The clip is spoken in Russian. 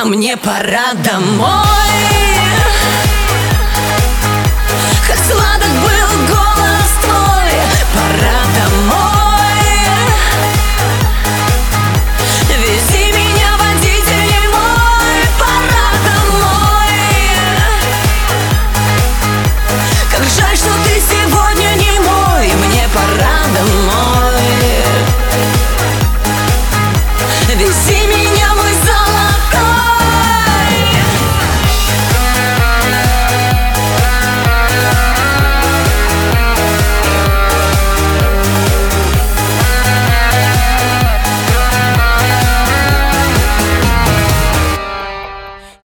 а мне пора домой. Как сладок был год.